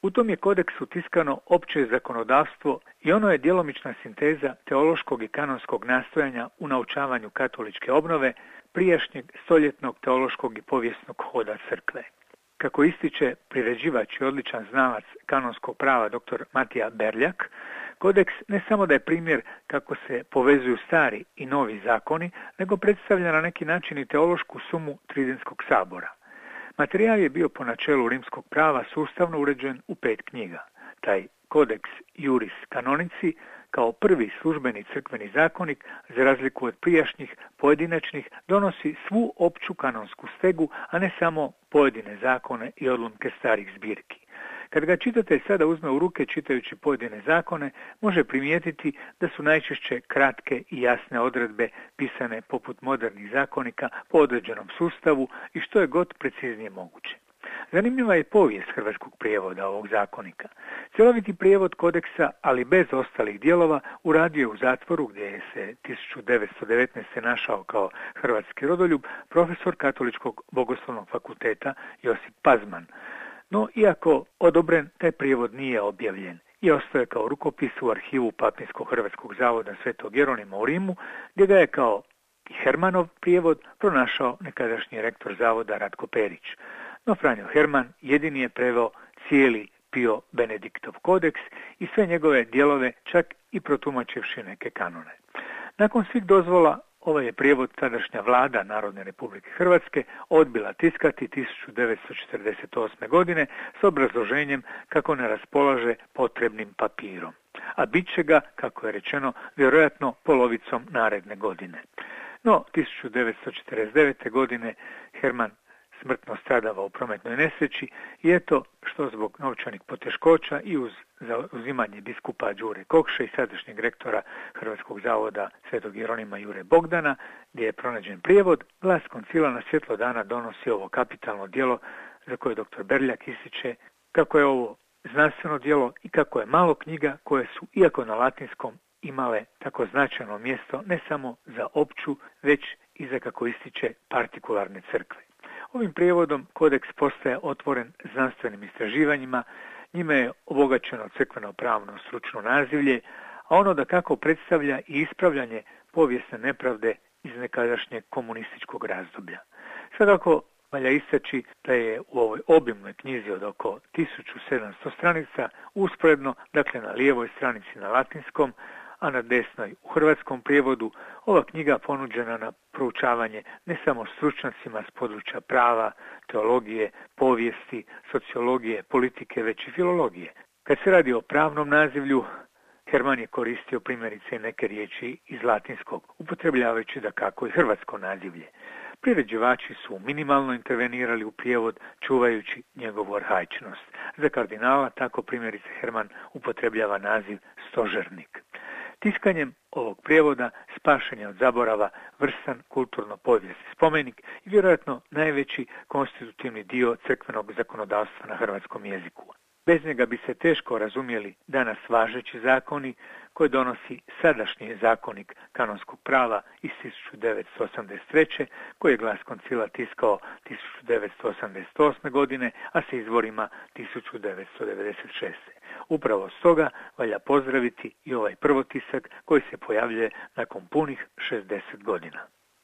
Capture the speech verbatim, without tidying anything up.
U tom je kodeksu tiskano opće zakonodavstvo i ono je djelomična sinteza teološkog i kanonskog nastojanja u naučavanju katoličke obnove prijašnjeg stoljetnog teološkog i povijesnog hoda crkve. Kako ističe priređivač i odličan znalac kanonskog prava dr. Matija Berljak, kodeks ne samo da je primjer kako se povezuju stari i novi zakoni, nego predstavlja na neki način i teološku sumu Tridenskog sabora. Materijal je bio po načelu rimskog prava sustavno uređen u pet knjiga. Taj kodeks Iuris Canonici kao prvi službeni crkveni zakonik, za razliku od prijašnjih pojedinačnih, donosi svu opću kanonsku stegu, a ne samo pojedine zakone i odlomke starih zbirki. Kad ga čitatelj sada uzme u ruke čitajući pojedine zakone, može primijetiti da su najčešće kratke i jasne odredbe pisane poput modernih zakonika po određenom sustavu i što je god preciznije moguće. Zanimljiva je povijest hrvatskog prijevoda ovog zakonika. Cjeloviti prijevod kodeksa, ali bez ostalih dijelova, uradio je u zatvoru gdje je se tisuću devetsto devetnaeste. našao kao hrvatski rodoljub profesor Katoličkog bogoslovnog fakulteta Josip Pazman. No, iako odobren, taj prijevod nije objavljen i ostaje kao rukopis u arhivu Papinskog hrvatskog zavoda Svetog Jeronima u Rimu, gdje ga je kao i Hermanov prijevod pronašao nekadašnji rektor zavoda Ratko Perić. No Franjo Herman jedini je preveo cijeli Pio Benediktov kodeks i sve njegove dijelove, čak i protumačivši neke kanone. Nakon svih dozvola, ovaj je prijevod tadašnja vlada Narodne Republike Hrvatske odbila tiskati tisuću devetsto četrdeset osme. godine s obrazloženjem kako ne raspolaže potrebnim papirom, a bit će ga, kako je rečeno, vjerojatno polovicom naredne godine. No, tisuću devetsto četrdeset devete. godine Herman smrtno stradava u prometnoj nesreći i eto što zbog novčanih poteškoća i uz zauzimanje biskupa Đure Kokše i sadašnjeg rektora Hrvatskog zavoda Svetog Jeronima Jure Bogdana, gdje je pronađen prijevod, Glas koncila na svjetlo dana donosi ovo kapitalno djelo za koje dr. Berljak ističe kako je ovo znanstveno djelo i kako je malo knjiga koje su, iako na latinskom, imale tako značajno mjesto ne samo za opću, već i za, kako ističe, partikularne crkve. Ovim prijevodom kodeks postaje otvoren znanstvenim istraživanjima, njime je obogaćeno crkveno-pravno stručno nazivlje, a ono da kako predstavlja i ispravljanje povijesne nepravde iz nekadašnjeg komunističkog razdoblja. Svakako valja istaći da je u ovoj obimnoj knjizi od oko tisuću sedamsto stranica usporedno, dakle na lijevoj stranici na latinskom, a na desnoj u hrvatskom prijevodu, ova knjiga ponuđena na proučavanje ne samo stručnjacima s područja prava, teologije, povijesti, sociologije, politike, već i filologije. Kad se radi o pravnom nazivlju, Herman je koristio primjerice neke riječi iz latinskog, upotrebljavajući da kako i hrvatsko nazivlje. Priređivači su minimalno intervenirali u prijevod, čuvajući njegovu arhaičnost. Za kardinala tako primjerice Herman upotrebljava naziv stožernik. Tiskanjem ovog prijevoda spašen je od zaborava vrstan kulturno-povijesni spomenik i vjerojatno najveći konstitutivni dio crkvenog zakonodavstva na hrvatskom jeziku. Bez njega bi se teško razumjeli danas važeći zakoni koje donosi sadašnji zakonik kanonskog prava iz tisuću devetsto osamdeset treće. koji je Glas koncila tiskao tisuću devetsto osamdeset osme. godine, a sa izvorima tisuću devetsto devedeset šeste. Upravo stoga valja pozdraviti i ovaj prvotisak koji se pojavljuje nakon punih šezdeset godina.